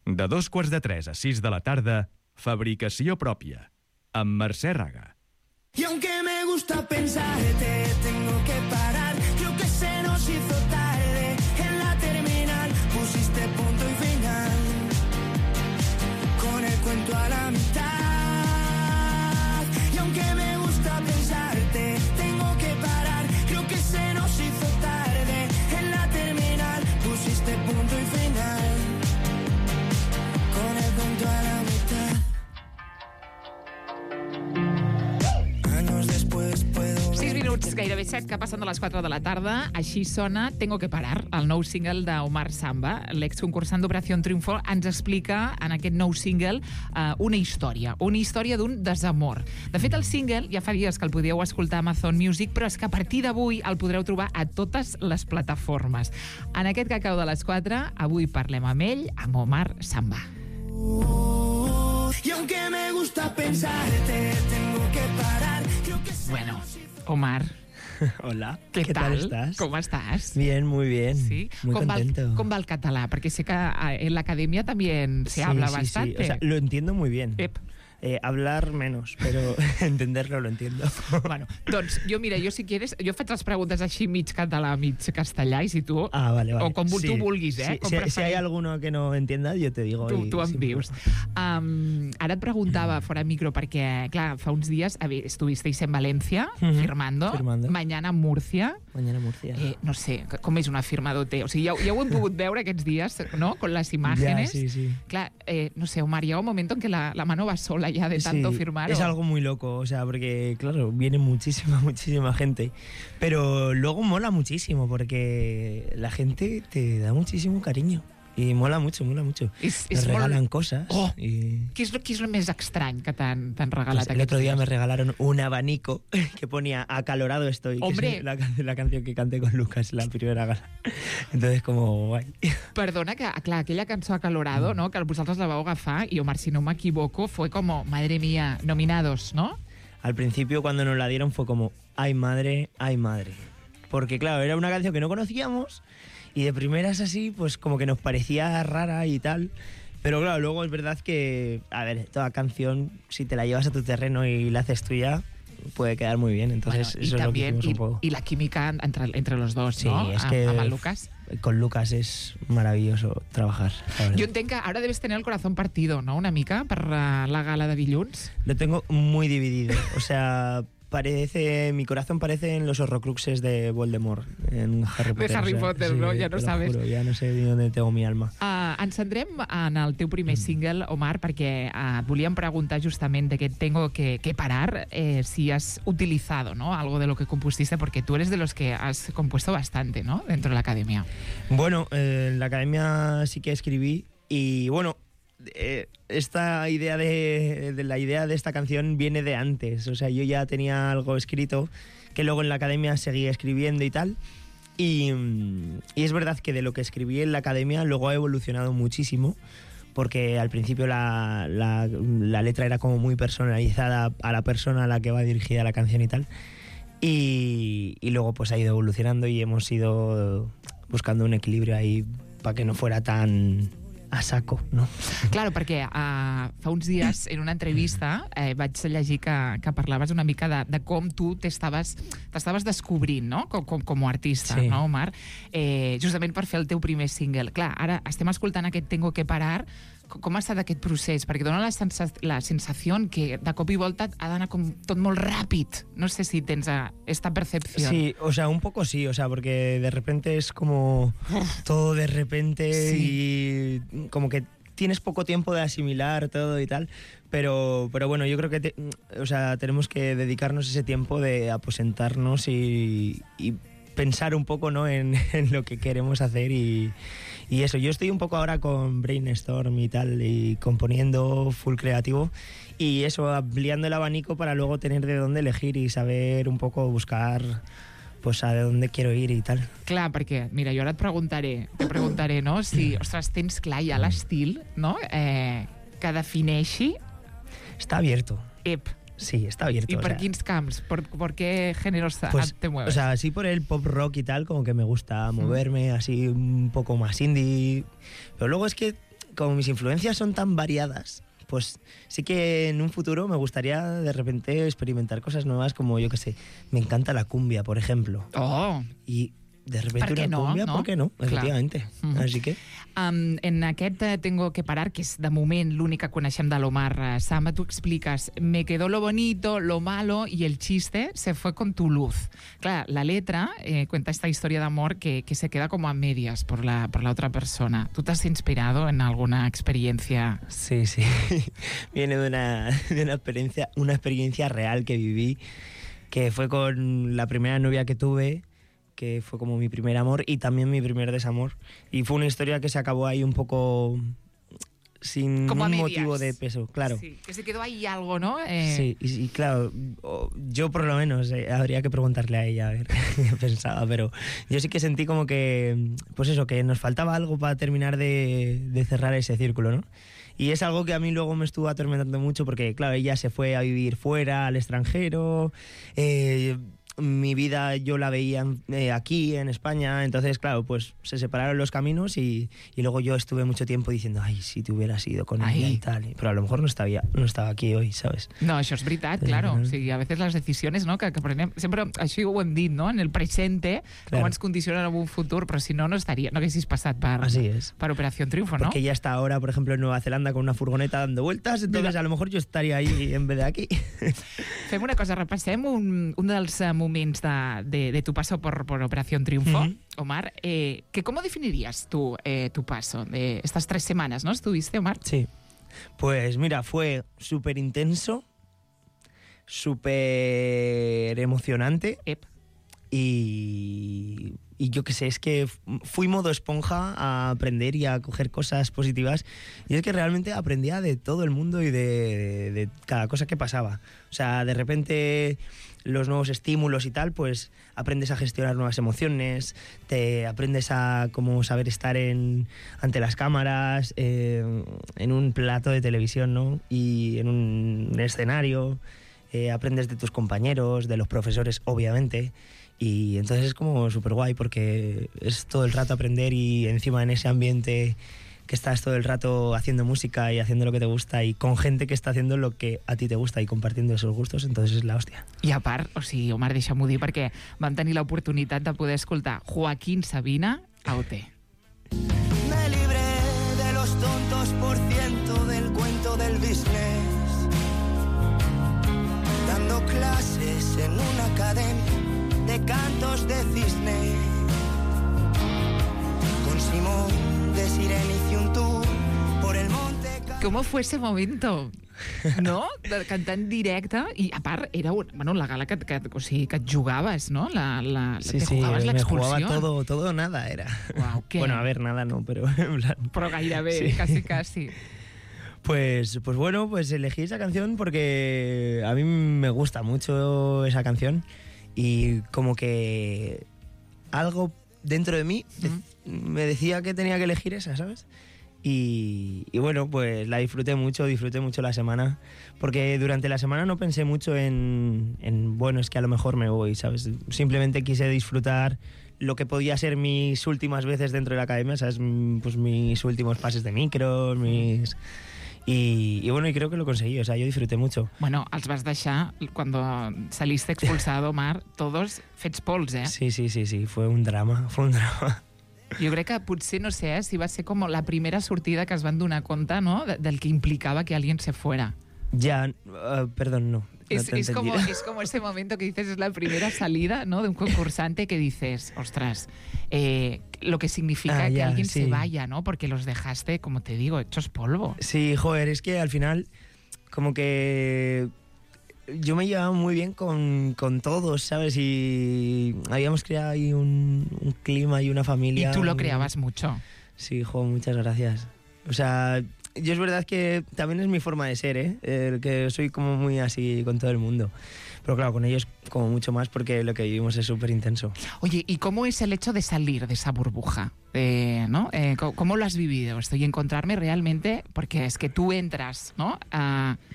De 2:45 a 6 de la tarda, Fabricació pròpia, amb Mercè Raga. Y aunque me gusta pensarte, tengo que parar. Creo que se nos hizo tarde en la terminal. Pusiste punto y final con el cuento a la mitad. Y aunque me gusta pensarte, tengo que parar. Creo que se nos hizo tarde en la terminal. Pusiste punto y final con el cuento a la mitad. Años después puedo 6 minuts, gairebé 7, que passen de les 4 de la tarda. Així sona Tengo que parar, el nou single d'Omar Samba. L'exconcursant d'Operació Triunfo ens explica en aquest nou single una història d'un desamor. De fet, el single ja fa dies que el podíeu escoltar a Amazon Music, però és que a partir d'avui el podreu trobar a totes les plataformes. En aquest Cacau de les 4, avui parlem amb ell, amb Omar Samba. Y aunque me gusta pensarte, tengo que parar. Bueno, Omar. Hola, ¿Qué tal tal? estás? ¿Cómo estás? Bien, muy bien. Sí. Muy contento. ¿Cómo va el catalán? Porque sé que en la academia también se habla bastante. Sí. O sea, lo entiendo muy bien. Ep. Hablar menos, pero entenderlo lo entiendo. Bueno, doncs mira, si quieres, jo faig les preguntes així mig català, mig castellà, i si tu... Vale. O com tu vulguis, Sí, com si hay alguno que no entienda, yo te digo. Tu em dius. Ara et preguntava fora micro, perquè, clar, fa uns dies estuvisteis en València firmando. Mañana en Murcia. No sé, com és una firma d'OT? O sigui, ja ho hem pogut veure aquests dies, ¿no? Con las imágenes. Ya, sí. Clar, no sé, Omar, llega un momento en que la mano va sola ya de tanto firmar. Es algo muy loco, o sea, porque, claro, viene muchísima gente, pero luego mola muchísimo, porque la gente te da muchísimo cariño. I mola mucho. Te regalan cosas. Oh, y... ¿Qué es lo més estrany que t'han regalat? Pues el otro día me regalaron un abanico que ponía Acalorado estoy. ¡Hombre! Que es la canción que canté con Lucas en la primera gala. Entonces, como guay. Perdona, que clar, aquella cançó Acalorado, ¿no?, que vosaltres la vau agafar, y Omar, si no me equivoco, fue como, madre mía, nominados, ¿no? Al principio, cuando nos la dieron, fue como, ay madre. Porque, claro, era una canción que no conocíamos. Y de primeras así, pues como que nos parecía rara y tal. Pero claro, luego es verdad que, a ver, toda canción, si te la llevas a tu terreno y la haces tuya, puede quedar muy bien. Entonces, bueno, eso es lo que hicimos un poco. Y la química entre los dos, sí, ¿no? Es que amb el Lucas. Con Lucas es maravilloso trabajar. Jo entenc que ara debes tener el corazón partido, ¿no?, una mica, per la gala de dilluns. Lo tengo muy dividido. O sea... mi corazón parece en los horrocruxes de Voldemort en Harry Potter. De Harry Potter, ¿no? Ya no sabes. Juro, ya no sé ni dónde tengo mi alma. Ens centrem en el teu primer single, Omar, perquè et volíem preguntar justament d'aquest Tengo que parar, si has utilizado, ¿no?, algo de lo que compusiste, porque tú eres de los que has compuesto bastante, ¿no?, dentro de la academia. Bueno, en la academia sí que escribí y bueno... esta idea de la idea de esta canción viene de antes, o sea, yo ya tenía algo escrito que luego en la academia seguía escribiendo y tal, y es verdad que de lo que escribí en la academia luego ha evolucionado muchísimo, porque al principio la letra era como muy personalizada a la persona a la que va dirigida la canción y tal, y luego pues ha ido evolucionando y hemos ido buscando un equilibrio ahí para que no fuera tan... a saco, no? Claro, perquè fa uns dies en una entrevista vaig llegir que parlaves una mica de com tu t'estaves descobrint, no?, com a artista, sí. No, Omar? Justament per fer el teu primer single. Clar, ara estem escoltant aquest Tengo que parar. Com ha estat aquest procés? Perquè dona la sensació que de cop i volta ha d'anar com tot molt ràpid. No sé si tens esta percepció. Sí, o sea, un poco sí, o sea, porque de repente es como todo de repente, sí. Y como que tienes poco tiempo de asimilar todo y tal, pero bueno, yo creo que o sea, tenemos que dedicarnos ese tiempo de aposentarnos y pensar un poco, ¿no?, en lo que queremos hacer y eso. Yo estoy un poco ahora con Brainstorm y tal, y componiendo full creativo, y eso, ampliando el abanico para luego tener de dónde elegir y saber un poco buscar pues a dónde quiero ir y tal. Clar, perquè, mira, jo ara te preguntaré, no?, si, ostres, tens clar ja l'estil, no?, que defineixi... Está abierto. Sí, está abierto. ¿Y por quins camps? ¿Por qué géneros pues, te mueves? O sea, sí, por el pop rock y tal, como que me gusta moverme así un poco más indie. Pero luego es que como mis influencias son tan variadas, pues sí que en un futuro me gustaría de repente experimentar cosas nuevas, como yo que sé, me encanta la cumbia, por ejemplo. Oh! Y de repente Per què una no, cumbia, no? ¿por qué no? Clar. Efectivamente. Así que... En aquest Tengo que parar, que és de moment l'únic que coneixem de l'Omar Samba, tu expliques me quedó lo bonito, lo malo y el chiste se fue con tu luz. Clar, la letra cuenta esta historia de amor que se queda como a medias por la otra persona. ¿Tú te has inspirado en alguna experiencia? Sí, sí. Viene de una experiencia real que viví, que fue con la primera novia que tuve, que fue como mi primer amor y también mi primer desamor. Y fue una historia que se acabó ahí un poco sin como un a motivo medias. de peso, claro. Sí, que se quedó ahí algo, ¿no? Sí, y claro, yo por lo menos, habría que preguntarle a ella a ver qué pensaba, pero yo sí que sentí como que, pues eso, que nos faltaba algo para terminar de cerrar ese círculo, ¿no? Y es algo que a mí luego me estuvo atormentando mucho porque, claro, ella se fue a vivir fuera, al extranjero, mi vida yo la veía aquí en España, entonces claro, pues se separaron los caminos y luego yo estuve mucho tiempo diciendo, ay, si te hubieras ido con ella y tal, pero a lo mejor no estaba aquí hoy, ¿sabes? No, això és veritat, claro. O sigui, a veces las decisiones, ¿no? que prenem, sempre així ho hem dit, no? En el presente, Claro. com ens condicionen en un futur, però si no, no haguessis passat per Así es. Operación Triunfo, ¿no? Porque ella está ahora, por ejemplo, en Nueva Zelanda con una furgoneta dando vueltas, entonces a lo mejor yo estaría ahí en vez de aquí. Fem una cosa, repassem un dels moments de tu paso por Operación Triunfo, Omar. ¿Cómo definirías tú tu paso de estas 3 semanas, ¿no? ¿Estuviste, Omar? Sí. Pues mira, fue súper intenso, súper emocionante y yo qué sé, es que fui modo esponja a aprender y a coger cosas positivas y es que realmente aprendía de todo el mundo y de cada cosa que pasaba. O sea, de repente los nuevos estímulos y tal, pues aprendes a gestionar nuevas emociones, te aprendes a cómo saber estar ante las cámaras, en un plato de televisión, ¿no? Y en un escenario, aprendes de tus compañeros, de los profesores, obviamente. Y entonces es como súper guay porque es todo el rato aprender y encima en ese ambiente que estás todo el rato haciendo música y haciendo lo que te gusta y con gente que está haciendo lo que a ti te gusta y compartiendo esos gustos, entonces es la hòstia. I a part, o sigui, Omar, deixa-m'ho dir perquè vam tenir l'oportunitat de poder escoltar Joaquín Sabina a OT. Me libré de los tontos por ciento del cuento del business, dando clases en una academia de cantos de cisne, con Simón de Sirena hice un tour por el monte. ¿Cómo fue ese momento? No? De cantar en directe i a part era la gala que o sigui, que et jugaves, no? Sí, te jugaves me jugaba l'expulsió. todo o nada era. Uau, què? Bueno, a ver, nada no, pero en plan... Però gairebé, Sí. casi. Pues bueno, pues elegí esa canción porque a mí me gusta mucho esa canción y como que algo dentro de mí me decía que tenía que elegir esa, ¿sabes? Y bueno, pues la disfruté mucho la semana, porque durante la semana no pensé mucho en bueno, es que a lo mejor me voy, ¿sabes? Simplemente quise disfrutar lo que podía ser mis últimas veces dentro de la academia, ¿sabes? Pues mis últimos pases de micros, Y bueno, y creo que lo conseguí, o sea, yo disfruté mucho. Bueno, els vas deixar, cuando saliste expulsado, Omar, todos fets pols, eh? Sí, fue un drama. Jo crec que potser, no sé, si va ser com la primera sortida que es van donar compte, no?, del que implicaba que alguien se fuera. Ya, perdón, no. Es como ese momento que dices, es la primera salida, ¿no?, de un concursante que dices, ostras, lo que significa que alguien se vaya, ¿no?, porque los dejaste, como te digo, hechos polvo. Sí, joder, es que al final, como que yo me llevaba muy bien con todos, ¿sabes? Y habíamos creado ahí un clima y una familia. Y tú lo creabas mucho. Sí, jo, muchas gracias. O sea, yo es verdad que también es mi forma de ser, que soy como muy así con todo el mundo. Pero claro, con ellos como mucho más porque lo que vivimos es súper intenso. Oye, ¿y cómo es el hecho de salir de esa burbuja? ¿No? ¿Cómo lo has vivido esto? Y encontrarme realmente, porque es que tú entras, ¿no?,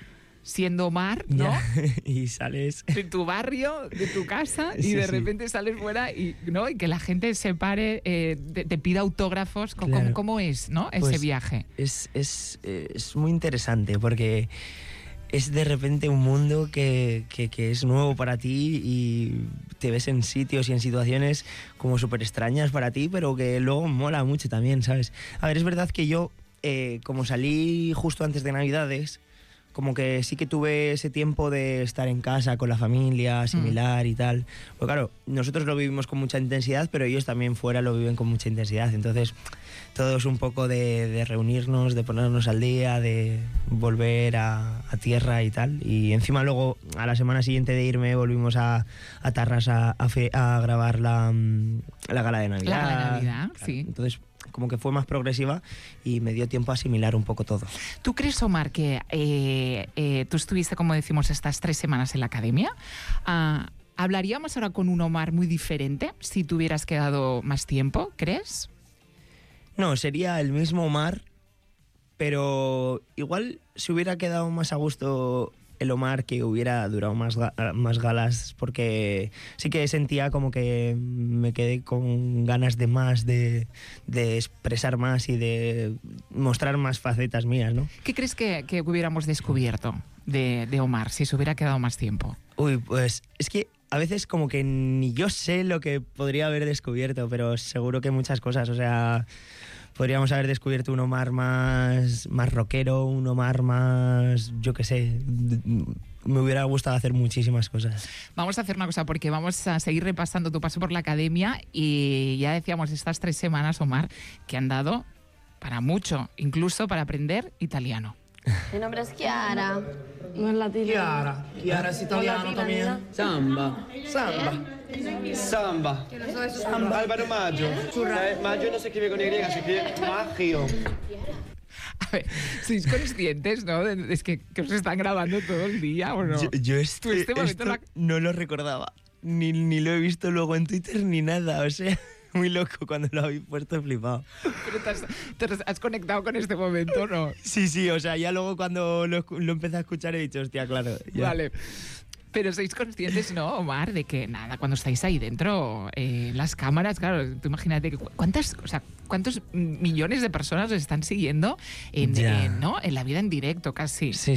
siendo Omar, ¿no? Y sales... De tu barrio, de tu casa, y Sí, de sí. repente sales fuera y, ¿no? Y que la gente se pare, te pida autógrafos. Claro. ¿Cómo es, no? Ese Pues, viaje. Es muy interesante porque es de repente un mundo que es nuevo para ti y te ves en sitios y en situaciones como súper extrañas para ti, pero que luego mola mucho también, ¿sabes? A ver, es verdad que yo, como salí justo antes de Navidades, como que sí que tuve ese tiempo de estar en casa con la familia, asimilar y tal. Pues claro, nosotros lo vivimos con mucha intensidad, pero ellos también fuera lo viven con mucha intensidad. Entonces, todo es un poco de reunirnos, de ponernos al día, de volver a tierra y tal. Y encima luego, a la semana siguiente de irme, volvimos a Tarras a grabar la gala de Navidad. La gala de Navidad, Claro. sí. Entonces, como que fue más progresiva y me dio tiempo a asimilar un poco todo. ¿Tú crees, Omar, que tú estuviste, como decimos, estas 3 semanas en la academia? ¿Hablaríamos ahora con un Omar muy diferente si te hubieras quedado más tiempo, crees? No, sería el mismo Omar, pero igual se hubiera quedado más a gusto el Omar que hubiera durado más galas, porque sí que sentía como que me quedé con ganas de más, de expresar más y de mostrar más facetas mías, ¿no? ¿Qué crees que hubiéramos descubierto de Omar si se hubiera quedado más tiempo? Uy, pues es que a veces como que ni yo sé lo que podría haber descubierto, pero seguro que muchas cosas, o sea... Podríamos haber descubierto un Omar más rockero, un Omar más, yo qué sé, me hubiera gustado hacer muchísimas cosas. Vamos a hacer una cosa, porque vamos a seguir repasando tu paso por la academia y ya decíamos estas 3 semanas, Omar, que han dado para mucho, incluso para aprender italiano. Mi nombre es Chiara. No es latino. Chiara es italiano también. Samba. Álvaro Maggio. Maggio no se escribe con Y, se escribe Maggio. A ver, sois conscientes, ¿no? Es que os están grabando todo el día, ¿o no? Yo Tú este momento esto no lo recordaba, ni lo he visto luego en Twitter ni nada, o sea... Muy loco, cuando lo habéis puesto he flipado. Pero te has conectado con este momento, ¿no? Sí, o sea, ya luego cuando lo empecé a escuchar he dicho, hostia, claro. Ya. Vale. Pero sois conscientes, ¿no, Omar? De que, nada, cuando estáis ahí dentro, las cámaras, claro, tú imagínate que cuántos millones de personas os están siguiendo ¿no? En la vida en directo, casi. Sí,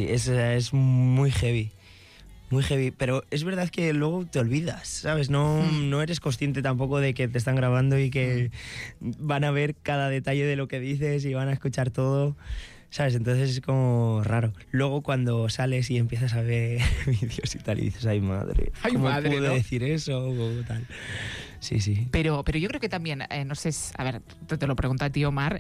es muy heavy. Muy heavy, pero es verdad que luego te olvidas, ¿sabes? No eres consciente tampoco de que te están grabando y que van a ver cada detalle de lo que dices y van a escuchar todo, ¿sabes? Entonces es como raro. Luego cuando sales y empiezas a ver vídeos y tal y dices, ay madre, ¿cómo pude decir eso? O tal. Sí. Pero yo creo que también, no sé, a ver, te lo pregunto a ti, Omar,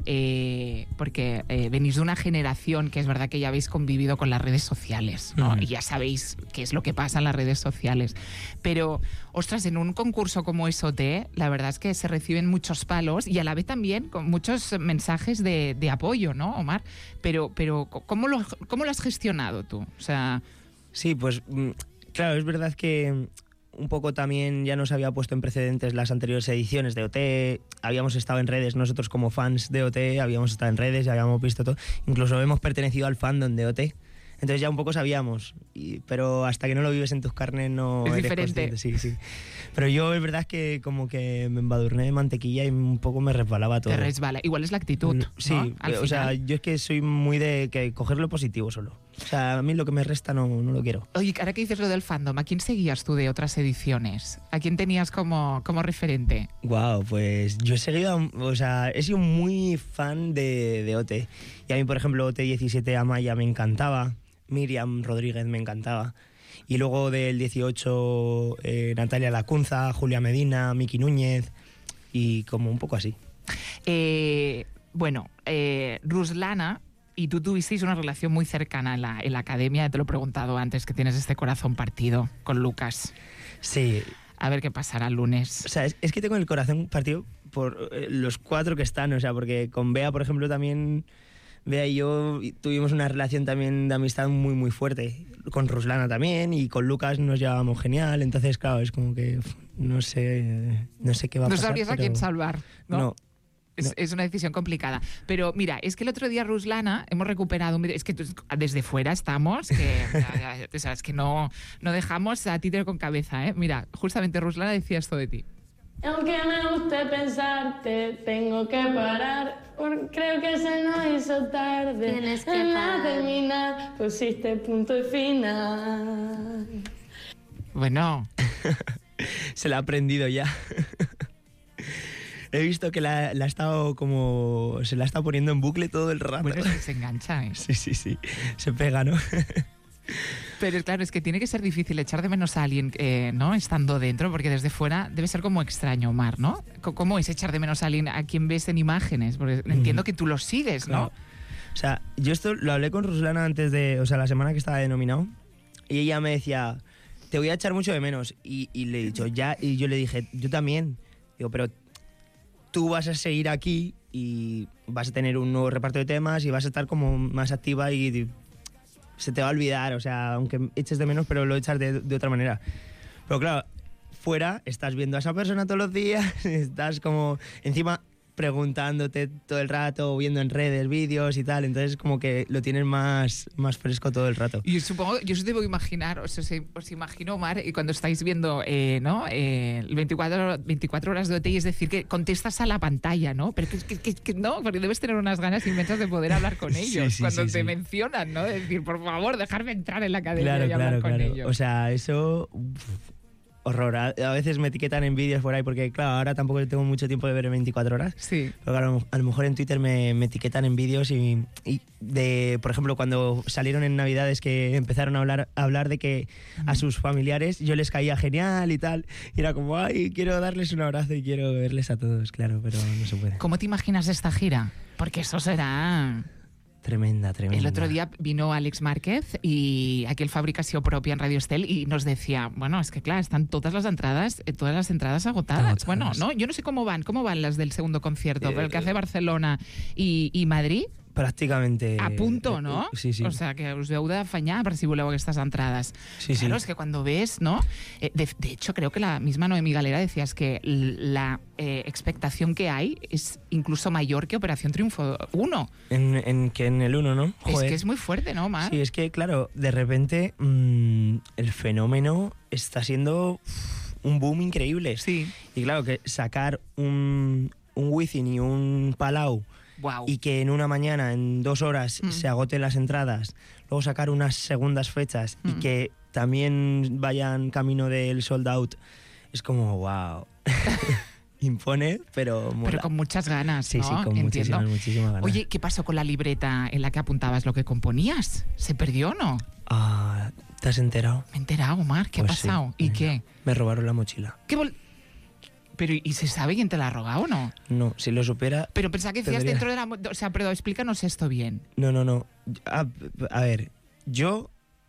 porque venís de una generación que es verdad que ya habéis convivido con las redes sociales, ¿no? Y ya sabéis qué es lo que pasa en las redes sociales. Pero, ostras, en un concurso como SOT, la verdad es que se reciben muchos palos y a la vez también con muchos mensajes de apoyo, ¿no, Omar? Pero ¿cómo lo has gestionado tú? O sea... Sí, pues claro, es verdad que... Un poco también ya nos había puesto en precedentes las anteriores ediciones de OT, habíamos estado en redes, nosotros como fans de OT, habíamos estado en redes y habíamos visto todo, incluso hemos pertenecido al fandom de OT, entonces ya un poco sabíamos, pero hasta que no lo vives en tus carnes no es eres diferente. consciente. Sí. Pero yo es verdad que como que me embadurné de mantequilla y un poco me resbalaba todo. Te resbala, igual es la actitud, ¿no? Sí, o sea, yo es que soy muy de que coger lo positivo solo. O sea, a mí lo que me resta no lo quiero. Oye, ahora que dices lo del fandom, ¿a quién seguías tú de otras ediciones? ¿A quién tenías como referente? Guau, pues yo he seguido, o sea, he sido muy fan de OT. Y a mí, por ejemplo, OT17 Amaya me encantaba, Miriam Rodríguez me encantaba. Y luego del 18 Natalia Lacunza, Julia Medina, Miki Núñez y como un poco así. Ruslana y tú tuvisteis una relación muy cercana en la academia, te lo he preguntado antes, que tienes este corazón partido con Lucas. Sí. A ver qué pasará el lunes. O sea, es que tengo el corazón partido por los 4 que están, o sea, porque con Bea, por ejemplo, también... Bea y yo tuvimos una relación también de amistad muy, muy fuerte. Con Ruslana también y con Lucas nos llevábamos genial. Entonces, claro, es como que no sé qué va a pasar. No sabrías a quién salvar, ¿no? Es una decisión complicada. Pero mira, es que el otro día Ruslana hemos recuperado un vídeo. Es que desde fuera estamos, que ya sabes que no dejamos a títere con cabeza, ¿eh? Mira, justamente Ruslana decía esto de ti. Aunque me guste pensarte, tengo que parar. Creo que se nos hizo tarde. Tienes que en parar. la terminal pusiste punto y final. Bueno, Se la ha aprendido ya. He visto que la ha estado como... Se la está poniendo en bucle todo el rato. bueno, se engancha, ¿eh? Sí. Se pega, ¿no? Pero claro, es que tiene que ser difícil echar de menos a alguien, ¿no? Estando dentro, porque desde fuera debe ser como extraño, Omar, ¿no? ¿Cómo es echar de menos a alguien a quien ves en imágenes? Porque entiendo que tú lo sigues, ¿no? Claro. O sea, yo esto lo hablé con Ruslana antes de... O sea, la semana que estaba denominado. Y ella me decía, te voy a echar mucho de menos. Y le he dicho, ya... Y yo le dije, yo también. Digo, pero tú vas a seguir aquí y vas a tener un nuevo reparto de temas y vas a estar como más activa y se te va a olvidar. O sea, aunque eches de menos, pero lo echas de otra manera. Pero claro, fuera estás viendo a esa persona todos los días, estás como... Encima... preguntándote todo el rato, viendo en redes vídeos y tal, entonces como que lo tienes más fresco todo el rato. Y supongo, yo os debo imaginar, os imagino, Omar, y cuando estáis viendo, ¿no? 24 horas de OT, y es decir, que contestas a la pantalla, ¿no? Pero que no, porque debes tener unas ganas inmensas de poder hablar con ellos cuando te mencionan, ¿no? De decir, por favor, dejarme entrar en la academia y hablar con ellos. O sea, eso... horror. A veces me etiquetan en vídeos por ahí porque, claro, ahora tampoco tengo mucho tiempo de ver 24 horas. Sí. Pero claro, a lo mejor en Twitter me etiquetan en vídeos y de, por ejemplo, cuando salieron en Navidades que empezaron a hablar de que a sus familiares yo les caía genial y tal. Y era como, ay, quiero darles un abrazo y quiero verles a todos, claro, pero no se puede. ¿Cómo te imaginas esta gira? Porque eso será... Tremenda. El otro día vino Àlex Márquez y aquí el Fabricació Propia en Radio Estel y nos decía, bueno, es que claro, están todas las entradas agotadas. Bueno, no, yo no sé cómo van las del segundo concierto, pero el que hace Barcelona y Madrid. Prácticamente... A punto, ¿no? Sí. O sea, que us heu d'afanyar per si voleu aquestes entrades. Sí. Claro, es que cuando ves, ¿no? De hecho, creo que la misma Noemí Galera decía que la expectación que hay es incluso mayor que Operación Triunfo 1. Que en el 1, ¿no? Joder. Es que es muy fuerte, ¿no, Omar? Sí, es que, claro, de repente el fenómeno está siendo un boom increíble. Sí. Y claro, que sacar un Wizzing y un Palau Wow. y que en una mañana, en 2 horas, se agoten las entradas, luego sacar unas segundas fechas y que también vayan camino del sold out, es como, wow. Impone, pero mola. Pero con muchas ganas, Sí, ¿no? sí, con Entiendo. muchísimas ganas. Oye, ¿qué pasó con la libreta en la que apuntabas lo que componías? ¿Se perdió o no? Ah, ¿te has enterado? Me he enterado, Omar. ¿Qué Pues ha pasado? sí, ¿Y venga. qué? Me robaron la mochila. Pero, ¿y se sabe quién te la ha robado o no? No, si lo supiera... Pero pensaba que decías Tendría- dentro de la... O sea, pero explícanos esto bien. No. A ver, yo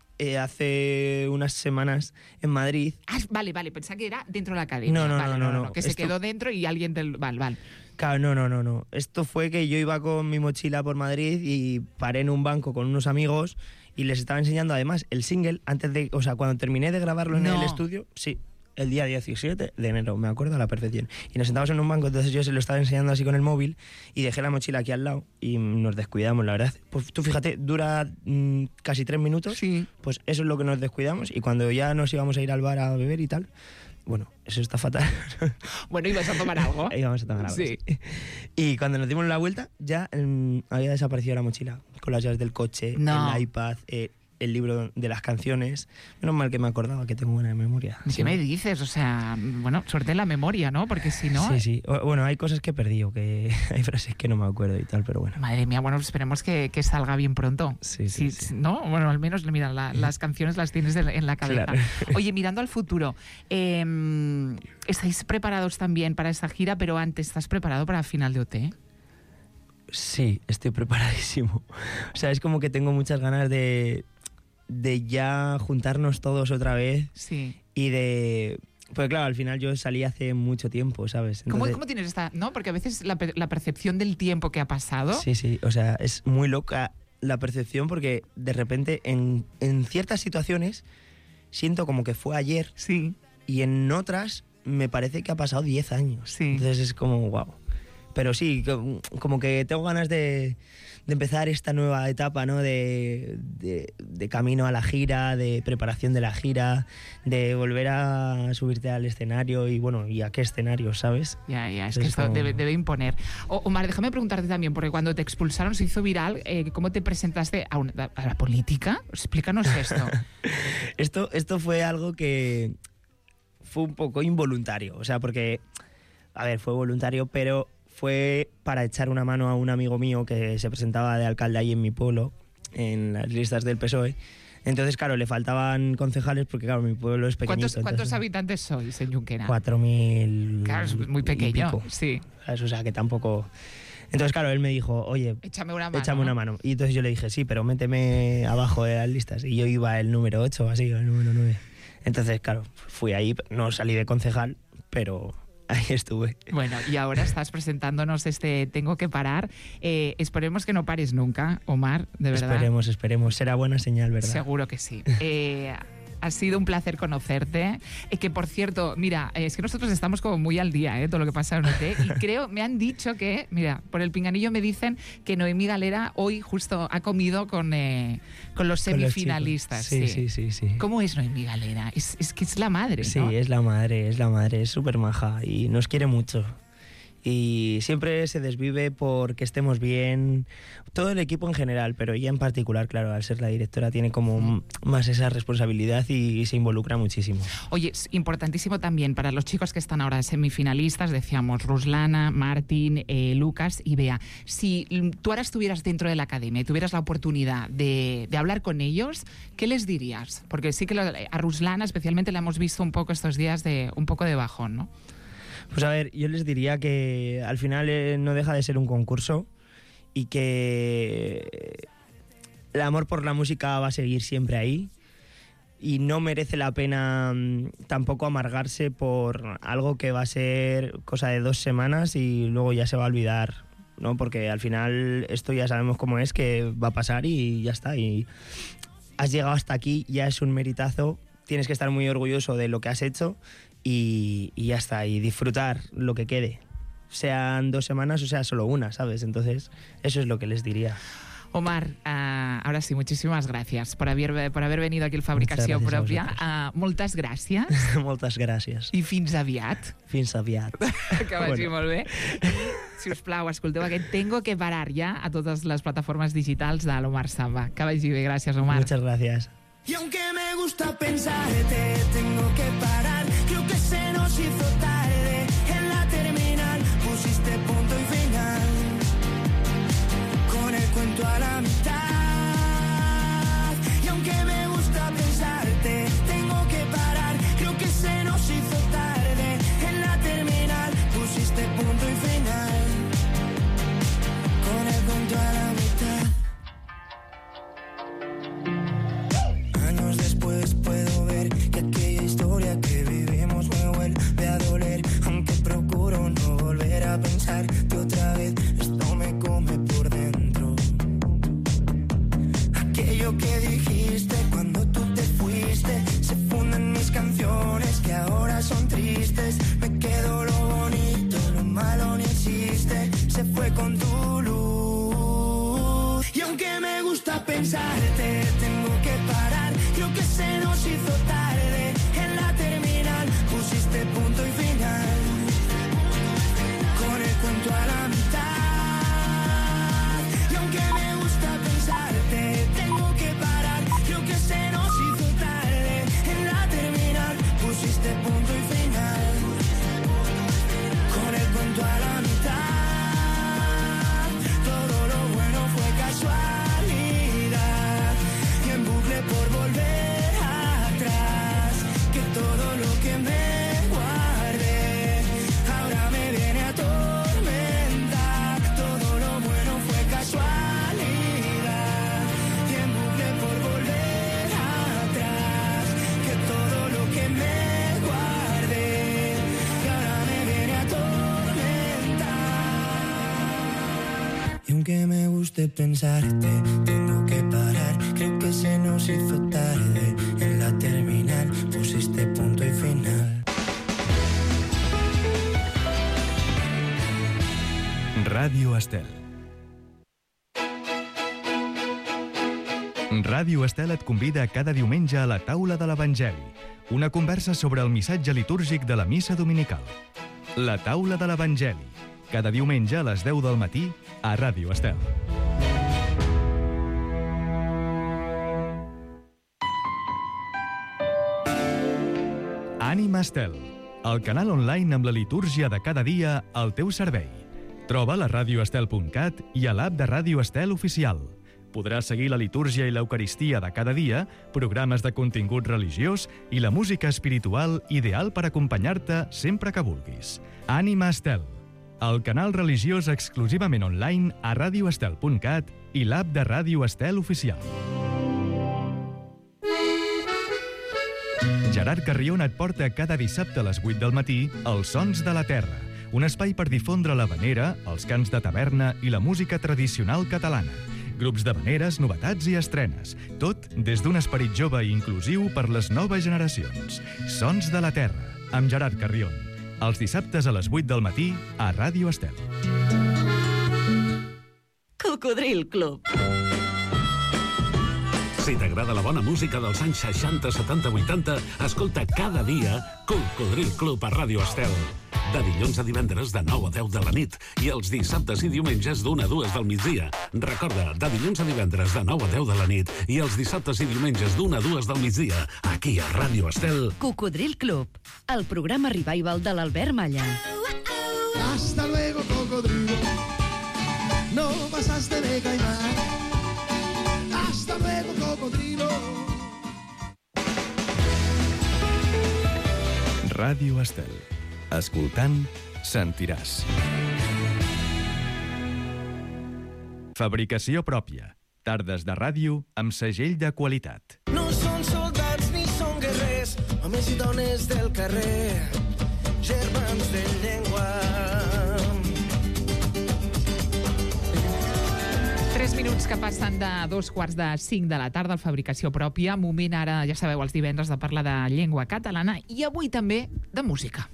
hace unas semanas en Madrid... Ah, vale, pensaba que era dentro de la academia. No, Vale, no. Que se Esto- quedó dentro y alguien del... Vale. Claro, no. Esto fue que yo iba con mi mochila por Madrid y paré en un banco con unos amigos y les estaba enseñando además el single antes de... O sea, cuando terminé de grabarlo en No. el estudio, sí, el día 17 de enero, me acuerdo a la perfección. Y nos sentamos en un banco, entonces yo se lo estaba enseñando así con el móvil y dejé la mochila aquí al lado y nos descuidamos, la verdad. Pues tú fíjate, dura casi 3 minutos, Sí. pues eso es lo que nos descuidamos y cuando ya nos íbamos a ir al bar a beber y tal, bueno, eso está fatal. Bueno, ibas a tomar algo. Ahí vamos a tomar algo. Sí. Y cuando nos dimos la vuelta, ya había desaparecido la mochila, con las llaves del coche, No. el iPad, el libro de las canciones. Menos mal que me acordaba que tengo buena memoria. ¿Qué me dices? O sea, bueno, suerte en la memoria, ¿no? Porque si no... Sí. Bueno, hay cosas que he perdido, que hay frases que no me acuerdo y tal, pero bueno. Madre mía, bueno, esperemos que salga bien pronto. Sí. ¿No? Bueno, al menos, mira, las canciones las tienes en la cabeza. Claro. Oye, mirando al futuro, ¿estáis preparados también para esta gira? Pero antes, ¿estás preparado para final de OT? Sí, estoy preparadísimo. O sea, es como que tengo muchas ganas de ya juntarnos todos otra vez Sí. y de... Pues claro, al final yo salí hace mucho tiempo, ¿sabes? ¿Cómo Entonces- tienes esta...? ¿No? Porque a veces la percepción del tiempo que ha pasado... Sí, o sea, es muy loca la percepción porque de repente en ciertas situaciones siento como que fue ayer Sí. y en otras me parece que ha pasado 10 años. Sí. Entonces es como, wow. pero sí, como que tengo ganas de empezar esta nueva etapa, ¿no? De camino a la gira, de preparación de la gira, de volver a subirte al escenario y bueno, ¿y a qué escenario, sabes? Ya, es que esto debe imponer. Omar, déjame preguntarte también, porque cuando te expulsaron se hizo viral, ¿cómo te presentaste a la política? Explícanos esto. Esto fue algo que fue un poco involuntario, o sea, porque, a ver, fue voluntario, pero fue para echar una mano a un amigo mío que se presentaba de alcalde ahí en mi pueblo, en las listas del PSOE. Entonces, claro, le faltaban concejales porque, claro, mi pueblo es pequeñito. ¿Cuántos habitantes sois en Junquera? 4.000. Claro, es muy pequeño, sí. O sea, que tampoco... Entonces, claro, él me dijo, oye, échame una mano. Y entonces yo le dije, sí, pero méteme abajo de las listas. Y yo iba el número 8, así, el número 9. Entonces, claro, fui ahí, no salí de concejal, pero... ahí estuve. Bueno, y ahora estás presentándonos Tengo que parar. Esperemos que no pares nunca, Omar, de verdad. Esperemos. Será buena señal, ¿verdad? Seguro que sí. Ha sido un placer conocerte. Que, por cierto, mira, es que nosotros estamos como muy al día, todo lo que pasa en OT. Y creo, me han dicho que, mira, por el pinganillo me dicen que Noemí Galera hoy justo ha comido con los semifinalistas. Sí. ¿Cómo es Noemí Galera? Es que es la madre, sí, ¿no? Sí, es la madre, es súper maja y nos quiere mucho. Y siempre se desvive porque estemos bien, todo el equipo en general, pero ella en particular, claro, al ser la directora tiene como más esa responsabilidad y se involucra muchísimo. Oye, es importantísimo también para los chicos que están ahora semifinalistas, decíamos Ruslana, Martín, Lucas y Bea. Si tú ahora estuvieras dentro de la academia y tuvieras la oportunidad de hablar con ellos, ¿qué les dirías? Porque sí que a Ruslana especialmente la hemos visto un poco estos días de un poco de bajón, ¿no? Pues a ver, yo les diría que al final no deja de ser un concurso y que el amor por la música va a seguir siempre ahí y no merece la pena tampoco amargarse por algo que va a ser cosa de 2 semanas y luego ya se va a olvidar, ¿no? Porque al final esto ya sabemos cómo es, que va a pasar y ya está. Y has llegado hasta aquí, ya es un meritazo, tienes que estar muy orgulloso de lo que has hecho. Y ya está, y disfrutar lo que quede, sean 2 semanas o sea solo una, ¿sabes? Entonces, eso es lo que les diría. Omar, ahora sí, muchísimas gracias por haber venido aquí al Fabricació Pròpia. Moltes gràcies. Moltes gràcies. I fins aviat. Fins aviat. Que vagi molt bé. Si us plau, escolteu aquest Tengo que parar ja a totes les plataformes digitals de l'Omar Samba. Que vagi bé, gràcies, Omar. Muchas gracias. Y aunque me gusta pensarte, tengo que parar. Creo que se nos hizo tarde. En la terminal pusiste punto y final. Con el cuento a la mitad. Y aunque me gusta pensarte, tengo que parar. Creo que se nos hizo tarde. En la terminal pusiste punto y final. Con el cuento a la mitad. Después puedo ver que aquella historia que vivimos me vuelve a doler, aunque procuro no volver a pensar que otra vez esto me come por dentro. Aquello que dijiste cuando tú te fuiste se funden mis canciones que ahora son tristes. Me quedo lo bonito, lo malo ni existe, se fue con tu luz. Y aunque me gusta pensarte, tengo que parar. Creo que se nos hizo tarde. En la terminal pusiste punto y final. Con el cuento a la mitad. Y aunque me gusta pensarte, tengo que parar. Creo que se nos hizo tarde. En la terminal pusiste punto y final. Con el cuento a la mitad. Todo lo bueno fue casualidad. Y en bucle por volver atrás, que todo lo que me guardé ahora me viene a atormentar. Todo lo bueno fue casualidad. Y en bucle por volver atrás, que todo lo que me guardé ahora me viene a atormentar. Y aunque me guste pensarte, tengo que parar. Creo que se nos hizo tarde. En la terminal pusiste punto y final. Ràdio Estel. Ràdio Estel et convida cada diumenge a la taula de l'Evangeli, una conversa sobre el missatge litúrgic de la missa dominical. La taula de l'Evangeli, cada diumenge a les 10 del matí a Ràdio Estel. Ànima Estel, el canal online amb la litúrgia de cada dia al teu servei. Troba a radioestel.cat i a l'app de Ràdio Estel oficial. Podràs seguir la litúrgia i l'Eucaristia de cada dia, programes de contingut religiós i la música espiritual ideal per acompanyar-te sempre que vulguis. Ànima Estel, el canal religiós exclusivament online a radioestel.cat i l'app de Ràdio Estel oficial. Gerard Carrion et porta cada dissabte a les 8 del matí Els Sons de la Terra, un espai per difondre l'havanera, els cants de taverna i la música tradicional catalana. Grups d'havaneres, novetats i estrenes. Tot des d'un esperit jove i inclusiu per les noves generacions. Sons de la Terra, amb Gerard Carrion. Els dissabtes a les 8 del matí a Ràdio Estel. Cocodril Club. Si t'agrada la bona música dels anys 60, 70, 80, escolta cada dia Cocodril Club a Ràdio Estel. De dilluns a divendres de 9 a 10 de la nit i els dissabtes i diumenges d'1 a 2 del migdia. Recorda, de dilluns a divendres de 9 a 10 de la nit i els dissabtes i diumenges d'1 a 2 del migdia, aquí a Ràdio Estel. Cocodril Club, el programa revival de l'Albert Malla. Hasta luego, cocodrilo. No pasaste de caimán. Hasta luego, cocodrilo. Ràdio Estel. Escoltant, sentiràs. Fabricació pròpia. Tardes de ràdio amb segell de qualitat. No són soldats ni són guerrers, homes i dones del carrer, germans de llengua. 3 minuts que passen de 2:45 de la tarda al Fabricació Pròpia. Moment ara, ja sabeu, els divendres de parlar de llengua catalana i avui també de música.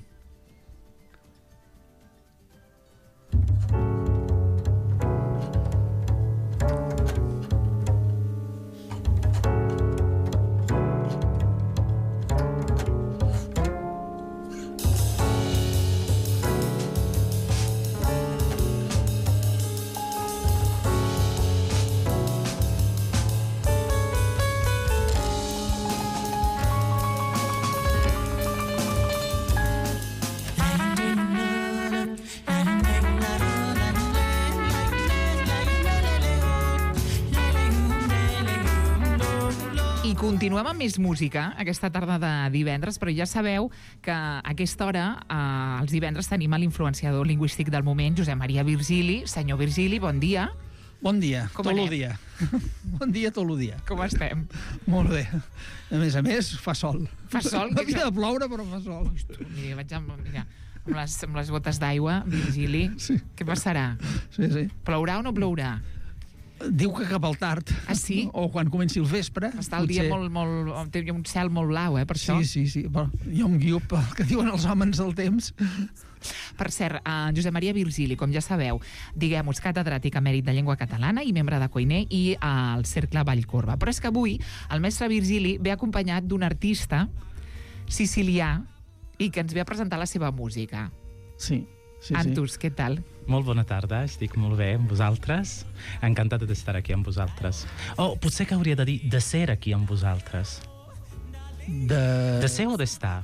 Continuem amb més música aquesta tarda de divendres, però ja sabeu que a aquesta hora, els divendres, tenim l'influenciador lingüístic del moment, Josep Maria Virgili. Senyor Virgili, bon dia. Bon dia, Com tot anem? el dia. Bon dia, tot el dia. Com estem? Molt bé. A més, fa sol. Fa sol? Havia de ploure, però fa sol. Mira, vaig amb les gotes d'aigua, Virgili. Sí. Què passarà? Sí. Plourà o no plourà? Diu que cap al tard. Ah, sí? O quan comenci el vespre. Està el dia molt... Té un cel molt blau, per això. Sí. Però jo em guio pel que diuen els homes del temps. Per cert, Josep Maria Virgili, com ja sabeu, diguem-nos, catedràtic emèrit de llengua catalana i membre de Coiner i al Cercle Vallcorba. Però és que avui el mestre Virgili ve acompanyat d'un artista sicilià i que ens ve a presentar la seva música. Sí. Antus, què tal? Molt bona tarda, estic molt bé amb vosaltres. Encantat d'estar aquí amb vosaltres. Potser que hauria de dir de ser aquí amb vosaltres. De ser o d'estar?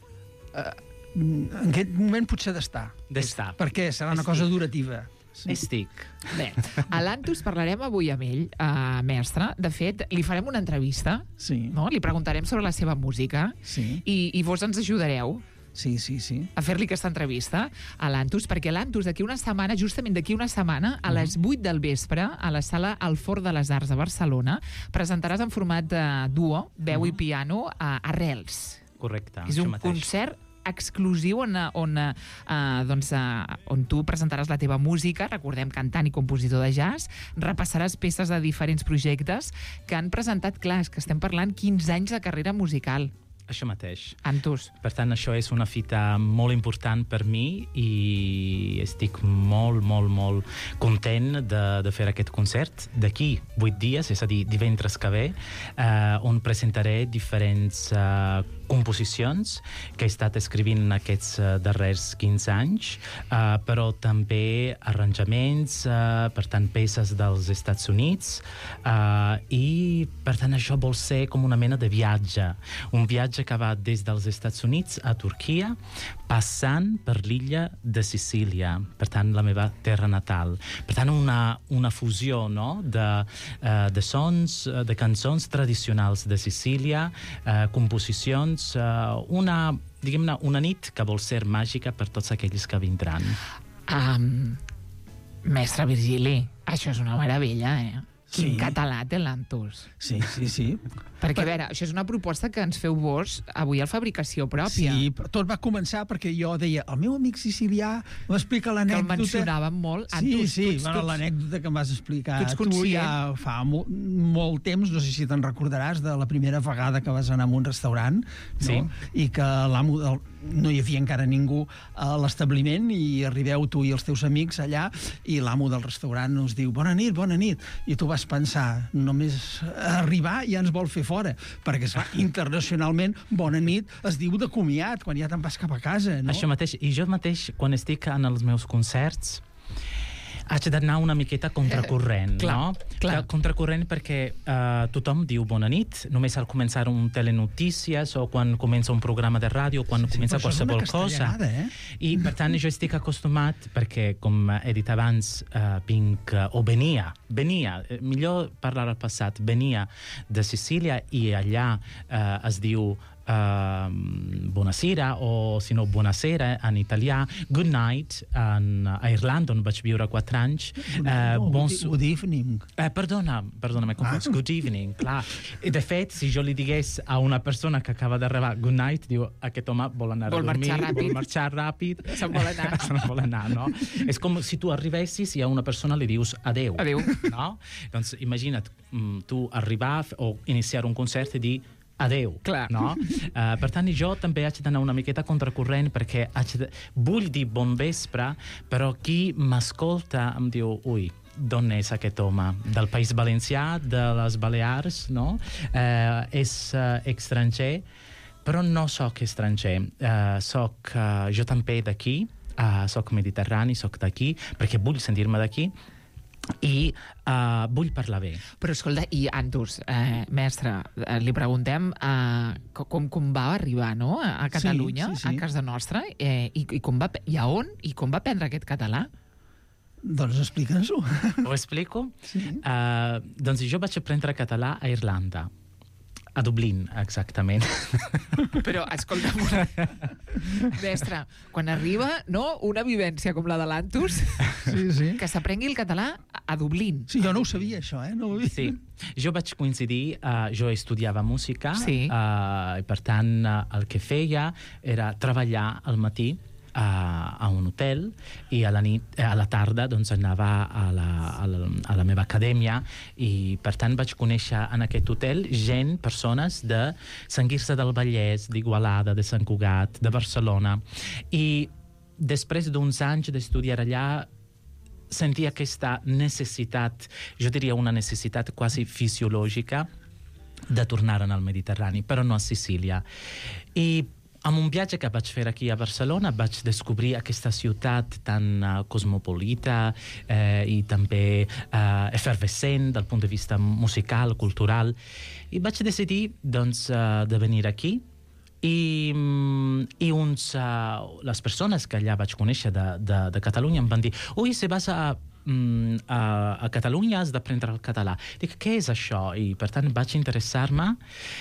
En aquest moment potser d'estar. D'estar. Perquè serà una cosa durativa. Sí. Estic. Bé, a l'Antus parlarem avui amb ell, mestre. De fet, li farem una entrevista. Sí. No? Li preguntarem sobre la seva música. Sí. I vos ens ajudareu. Sí. A fer-li aquesta entrevista a l'Antus, perquè l'Antus d'aquí una setmana, justament d'aquí una setmana, a les 8 del vespre, a la sala El Forn de les Arts de Barcelona, presentaràs en format de duo, veu i piano, a Arrels. Correcte. És un concert exclusiu on tu presentaràs la teva música, recordem, cantant i compositor de jazz, repassaràs peces de diferents projectes que han presentat, clar, és que estem parlant 15 anys de carrera musical. Això mateix. Antus. Per tant, això és una fita molt important per mi i estic molt, molt, molt content de fer aquest concert d'aquí 8 dies, és a dir, divendres que ve, on presentaré diferents composicions que he estat escrivint en aquests darrers 15 anys, però també arranjaments, per tant, peces dels Estats Units, i, per tant, això vol ser com una mena de viatge. Un viatge que va des dels Estats Units a Turquia, passant per l'illa de Sicília, per tant, la meva terra natal. Per tant, una fusió, no?, de sons, de cançons tradicionals de Sicília, composicions, diguem-ne, una nit que vol ser màgica per tots aquells que vindran. Mestre Virgili, això és una meravella, Quin català té l'Antus. Sí. Perquè, a veure, això és una proposta que ens feu vos avui a Fabricació Pròpia. Sí, tot va començar perquè jo deia, el meu amic sicilià m'explica l'anècdota... Que el mencionàvem molt. Antus, l'anècdota que em vas explicar. Tu ja fa molt temps, no sé si te'n recordaràs, de la primera vegada que vas anar a un restaurant, no? I que l'amo no hi havia encara ningú a l'establiment i arribeu tu i els teus amics allà i l'amo del restaurant us diu bona nit, i tu vas pensar només arribar ja ens vol fer fora, perquè internacionalment bona nit es diu de comiat quan ja te'n vas cap a casa, no? Això mateix, i jo mateix quan estic en els meus concerts haig d'anar una miqueta contracorrent, no? Contracorrent perquè tothom diu bona nit, només al començar un telenotícies o quan comença un programa de ràdio, quan comença qualsevol cosa. I, per tant, jo estic acostumat, perquè, com he dit abans, venia, millor parlar al passat, venia de Sicília i allà es diu buonasera o, si no, buonasera en italià, good night a Irlanda, on vaig viure 4 anys. Good evening. Perdona, good evening, clar. De fet, si jo li digués a una persona que acaba d'arribar good night, diu, aquest home vol anar a dormir, vol marxar ràpid. Se'n vol anar. No? És com si tu arribessis i a una persona li dius adeu. No? Doncs imagina't, tu arribar o iniciar un concert i dir adeu, no? Per tant, jo també haig d'anar una miqueta contracorrent perquè vull dir bon vespre, però qui m'escolta em diu, ui, d'on és aquest home? Del País Valencià, de les Balears, no? És estranger, però no soc estranger. Soc jo també d'aquí, soc mediterrani, soc d'aquí, perquè vull sentir-me d'aquí, i vull parlar bé. Però escolta, i Antus, mestre, li preguntem com va arribar, no?, a Catalunya, a casa nostra, i a on i com va aprendre aquest català? Doncs explica'ns-ho. Ho explico? Doncs jo vaig aprendre català a Irlanda. A Dublín, exactament. Però, escolta, mestre, quan arriba, no, una vivència com la de l'Antus, que s'aprengui el català a Dublín. Sí, jo no ho sabia, això, no ho havia. Sí, jo vaig coincidir, jo estudiava música, i per tant el que feia era treballar al matí a un hotel i a la tarda doncs anava a la meva acadèmia i per tant vaig conèixer en aquest hotel persones de Sant Quirze del Vallès, d'Igualada, de Sant Cugat, de Barcelona, i després d'uns anys d'estudiar allà sentia aquesta necessitat, jo diria una necessitat quasi fisiològica de tornar al Mediterrani, però no a Sicília. I amb un viatge que vaig fer aquí a Barcelona vaig descobrir aquesta ciutat tan cosmopolita i també efervescent del punt de vista musical, cultural, i vaig decidir doncs, de venir aquí i les persones que allà vaig conèixer de Catalunya em van dir ui, si vas a Catalunya has d'aprendre el català. Dic, què és això? I per tant vaig interessar-me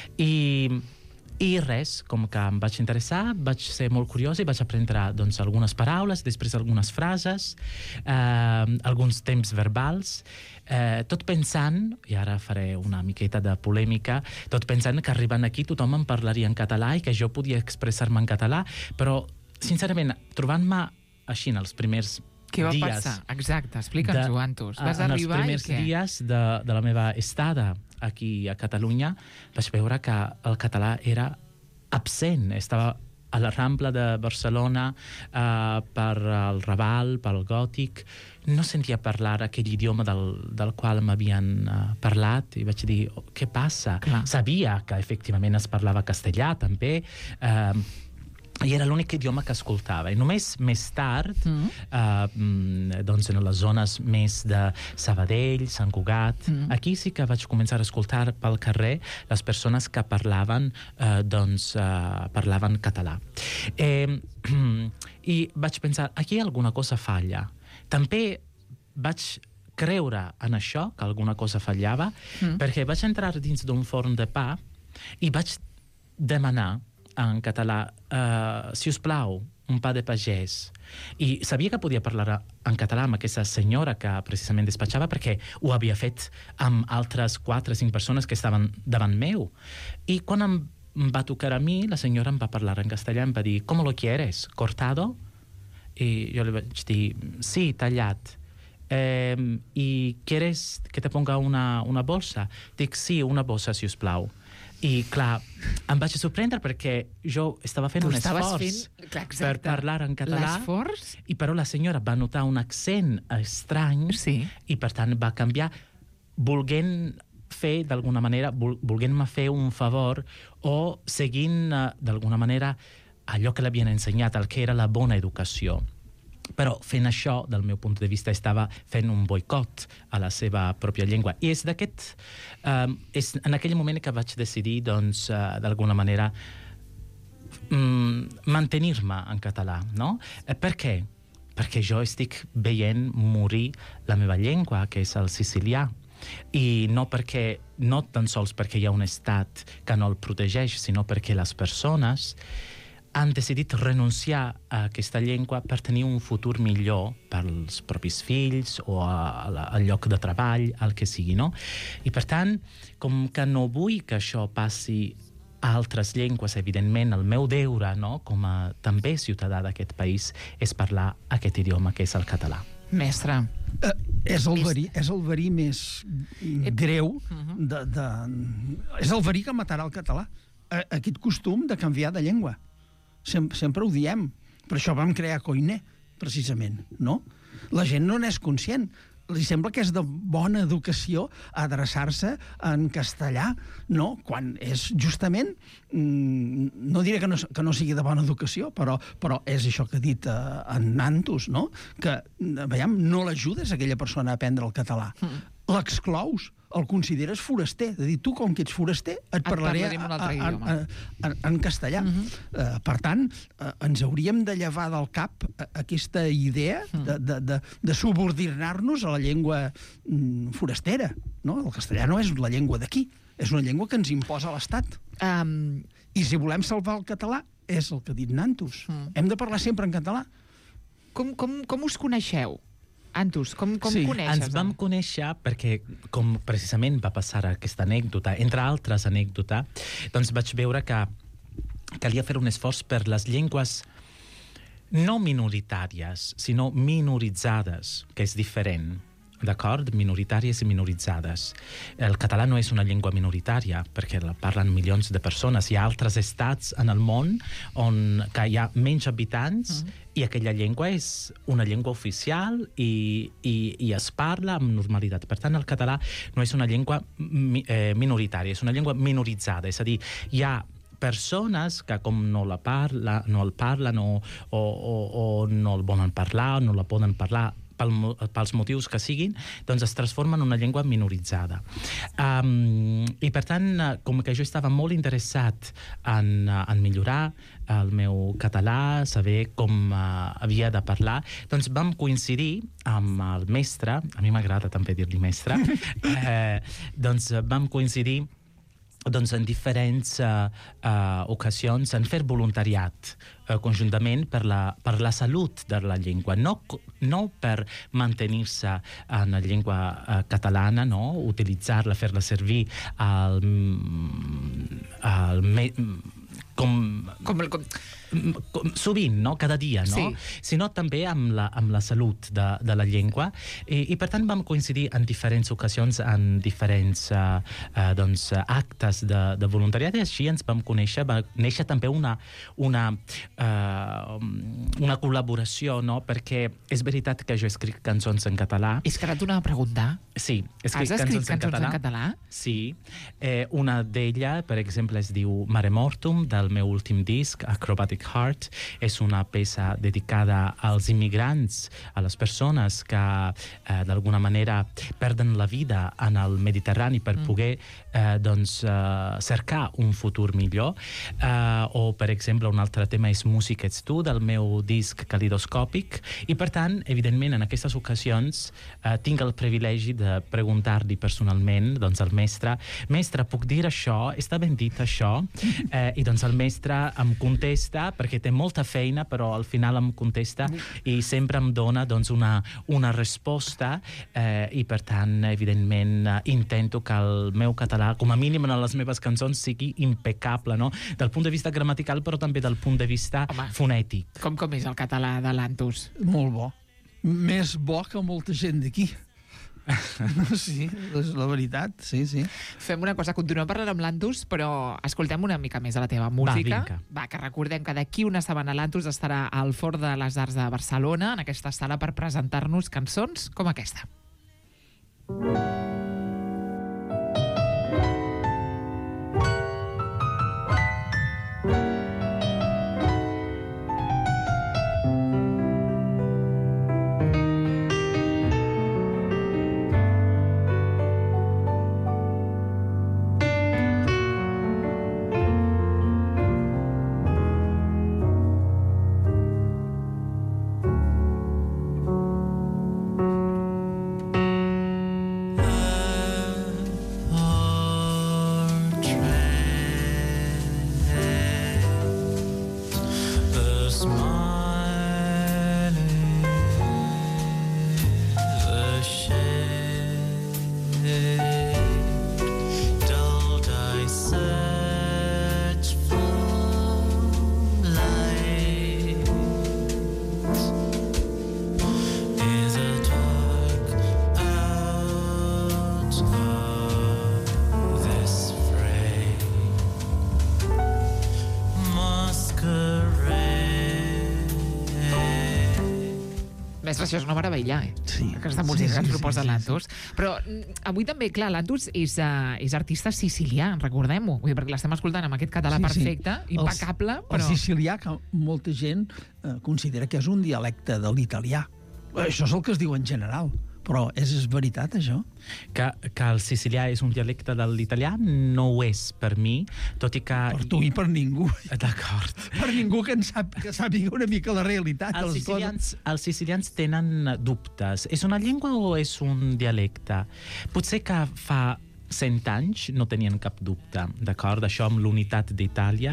i res, com que em vaig interessar, vaig ser molt curiós i vaig aprendre doncs, algunes paraules, després algunes frases, alguns temps verbals, tot pensant, i ara faré una miqueta de polèmica, tot pensant que arribant aquí tothom em parlaria en català i que jo podia expressar-me en català, però, sincerament, trobant-me així en els primers què va passar? Exacte, explica'ns-ho, Antus. Vas arribar i què? En els primers dies de la meva estada aquí a Catalunya vaig veure que el català era absent, estava a la Rambla de Barcelona, per el Raval, pel Gòtic, no sentia parlar aquell idioma del qual m'havien parlat, i vaig dir, què passa? Clar. Sabia que efectivament es parlava castellà també, i era l'únic idioma que escoltava. I només més tard, doncs en les zones més de Sabadell, Sant Cugat, aquí sí que vaig començar a escoltar pel carrer les persones que parlaven, parlaven català. I vaig pensar, aquí alguna cosa falla. També vaig creure en això, que alguna cosa fallava, perquè vaig entrar dins d'un forn de pa i vaig demanar en català, si us plau, un pa de pagès. I sabia que podia parlar en català amb aquesta senyora que precisament despatxava, perquè ho havia fet amb altres 4 o 5 persones que estaven davant meu. I quan em va tocar a mi, la senyora em va parlar en castellà, em va dir, ¿cómo lo quieres? ¿Cortado? I jo li vaig dir, sí, tallat. ¿Y quieres que te ponga una bolsa? Dic, sí, una bossa, si us plau. I, clar, em vaig sorprendre perquè jo estava fent un esforç per parlar en català, però la senyora va notar un accent estrany i, per tant, va canviar volent fer, d'alguna manera, volent-me fer un favor o seguint, d'alguna manera, allò que l'havien ensenyat, el que era la bona educació. Però fent això, del meu punt de vista, estava fent un boicot a la seva pròpia llengua. I és en aquell moment que vaig decidir, doncs, d'alguna manera, mantenir-me en català, no? Per què? Perquè jo estic veient morir la meva llengua, que és el sicilià. I no tan sols perquè hi ha un estat que no el protegeix, sinó perquè les persones han decidit renunciar a aquesta llengua per tenir un futur millor pels propis fills o al lloc de treball, el que sigui, no? I, per tant, com que no vull que això passi a altres llengües, evidentment, el meu deure, no?, com a també ciutadà d'aquest país, és parlar aquest idioma, que és el català. Mestre. És el verí més greu és el verí que matarà el català. Aquest costum de canviar de llengua. Sempre ho diem. Per això vam crear Koiné, precisament, no? La gent no n'és conscient. Li sembla que és de bona educació adreçar-se en castellà, no? Quan és justament, no diré que no sigui de bona educació, però és això que ha dit en Nantus, no? Que, veiem, no l'ajudes a aquella persona a aprendre el català. L'exclous, el consideres foraster. De dir, tu, com que ets foraster, et parlaré en castellà. Per tant, ens hauríem de llevar del cap aquesta idea de subordinar-nos a la llengua forastera. El castellà no és la llengua d'aquí, és una llengua que ens imposa l'Estat. I si volem salvar el català, és el que ha dit Nantus. Hem de parlar sempre en català. Com us coneixeu? Antus, com coneixes? Ens vam conèixer perquè, com precisament va passar aquesta anècdota, entre altres anècdotes, doncs vaig veure que calia fer un esforç per les llengües no minoritàries, sinó minoritzades, que és diferent. D'acord? Minoritàries i minoritzades. El català no és una llengua minoritària, perquè la parlen milions de persones. Hi ha altres estats en el món on hi ha menys habitants i aquella llengua és una llengua oficial i es parla amb normalitat. Per tant, el català no és una llengua minoritària, és una llengua minoritzada. És a dir, hi ha persones que com no el parlen o no el volen parlar o no la poden parlar pels motius que siguin, doncs es transforma en una llengua minoritzada. I, per tant, com que jo estava molt interessat en millorar el meu català, saber com havia de parlar, doncs vam coincidir amb el mestre, a mi m'agrada també dir-li mestre, doncs vam coincidir en diferents ocasions en fer voluntariat conjuntament per la salut de la llengua, no per mantenir-se en la llengua catalana, no? Utilitzar-la, fer-la servir sovint, no? Cada dia, no? Sí. Sinó també amb la salut de la llengua i per tant vam coincidir en diferents ocasions, en diferents actes de voluntariat i així ens vam conèixer, va néixer també una col·laboració, no? Perquè és veritat que jo escric cançons en català. És que ara t'ho anava a preguntar. Sí, escric Has cançons escrit en català. Sí. Una d'ella, per exemple, es diu Mare Mortum, del meu últim disc, Acrobatic Heart. És una peça dedicada als immigrants, a les persones que d'alguna manera perden la vida en el Mediterrani per poder cercar un futur millor. O, per exemple, un altre tema és Música ets tu, del meu disc Calidoscòpic. I, per tant, evidentment, en aquestes ocasions tinc el privilegi de preguntar-li personalment al mestre, puc dir això? Està ben dit això? I doncs el mestre em contesta, perquè té molta feina, però al final em contesta i sempre em dona una resposta i, per tant, evidentment, intento que el meu català, com a mínim en les meves cançons, sigui impecable, no? Del punt de vista gramatical, però també del punt de vista fonètic. Com és el català de l'Antus? Molt bo. Més bo que molta gent d'aquí. Sí, és la veritat, sí. Fem una cosa, continuem parlant amb l'Antus, però escoltem una mica més de la teva música. Va, que recordem que d'aquí una setmana l'Antus estarà al Fort de les Arts de Barcelona, en aquesta sala, per presentar-nos cançons com aquesta. Mestre, això és una meravella, Sí. Aquesta música que ens proposa l'Antus. Però avui també, clar, l'Antus és artista sicilià, recordem-ho, perquè l'estem escoltant amb aquest català perfecte, impecable, però... El sicilià, que molta gent considera que és un dialecte de l'italià. Això és el que es diu en general. Però és veritat, això? Que el sicilià és un dialecte de l'italià no ho és per mi, tot i que... Per tu i per ningú. D'acord. Per ningú que sàpiga una mica la realitat. Els sicilians tenen dubtes. És una llengua o és un dialecte? Potser que fa 100 anys no tenien cap dubte, d'acord? Això amb l'unitat d'Itàlia,